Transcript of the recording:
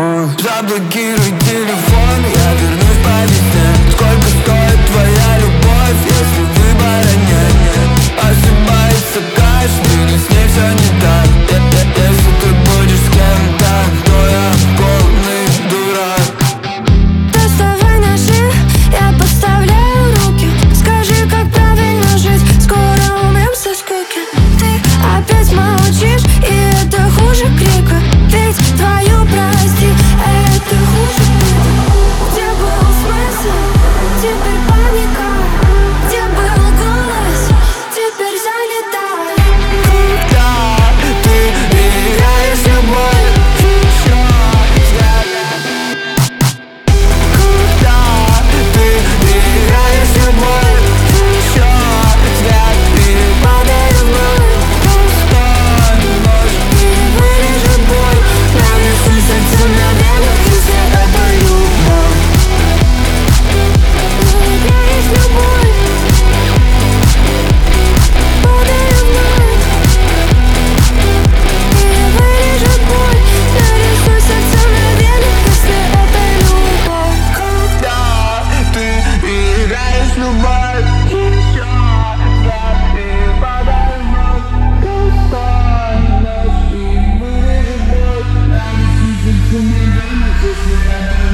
любовь. Заблокируй телефон, я вернусь по весне. Сколько стоит твоя любовь, если выбора нет? Ошибается каждый, с ней все не так. Если ты будешь с кем-то, то я полный дурак. Доставай ножи, я подставляю руки. Скажи, как правильно жить, скоро умрем со скуки. Ты опять молчишь, и это хуже крика. Ведь твою прости, это хуже крика. Где был смысл, теперь паника. Где был голос, теперь занята. Когда ты играешь любовь, еще когда ты играешь любовь, еще взгляд и падает вновь. Пустой нож вырежет боль, нанесу сердце на венах, если это любовь. Играешь любовь, падает вновь. И вырежет боль, нарисуй сердце на венах, если это любовь. Когда ты играешь любовь, еще взгляд и падает вновь. Пустой нож и вырежет боль, нанесу сердце на венах, если это